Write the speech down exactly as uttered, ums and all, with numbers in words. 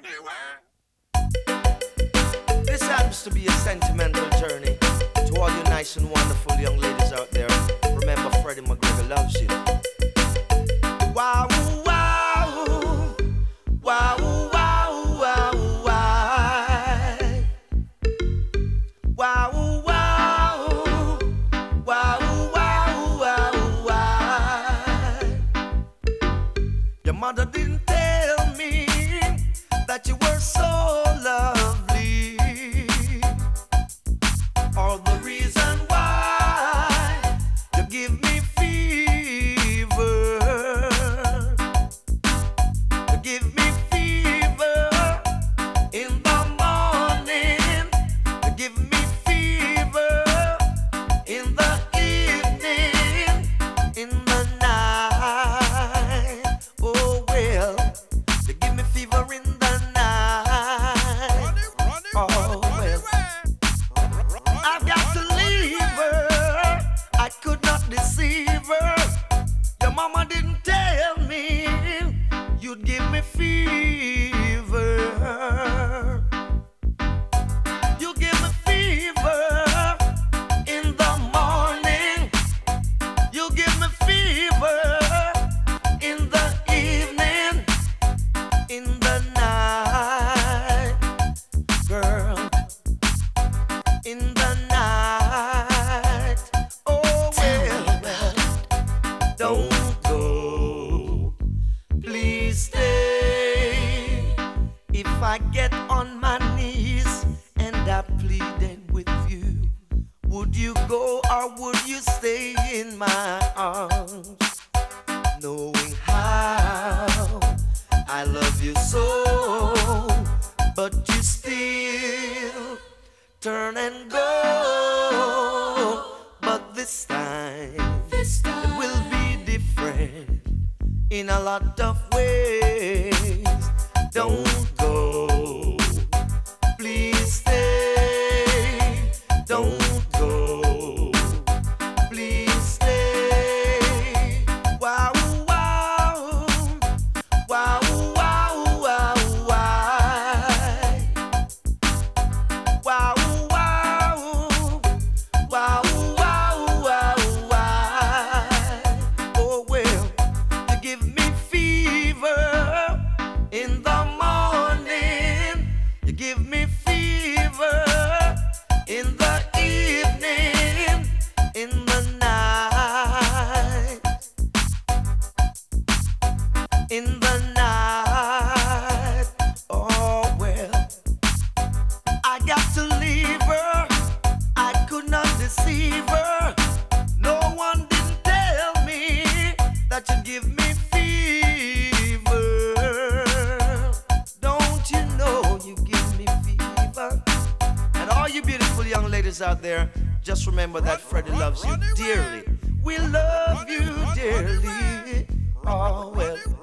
This happens to be a sentimental journey to all you nice and wonderful young ladies out there. Remember, Freddie McGregor loves you. Wow, wow, wow, wow, wow, wow, wow, wow, wow, wow, wow, wow. Your mother didn't tell me that you were so lovely, or the reason why you give me fever. You give me fever in the morning. You give me fever in the evening, in the night. Oh well, you give me fever in the night. Oh well, I've got to leave her. I could not deceive her. Your mama didn't tell me you'd give me fever. You give me fever in the morning. You give me fever in the evening, in the night, girl, in the night. Oh well, well, don't go, please stay. If I get on my knees and I pleaded with you, would you go or would you stay in my arms? Knowing how I love you so, but you still turn and go. But this time, this time it will be different in a lot of ways. Don't go, please stay. Don't go, please stay. Wow, wow, wow, wow, wow, wow. Wow, wow, wow, wow, wow, wow. Oh well, you give me fever in the morning. You give me fever in the evening, in the night, in the night. Oh well, I got to leave her. I could not deceive her. No one didn't tell me that you give me fever. Don't you know you give me fever? And all you beautiful young ladies out there, just remember that Freddie loves you dearly. We love you dearly. Oh well.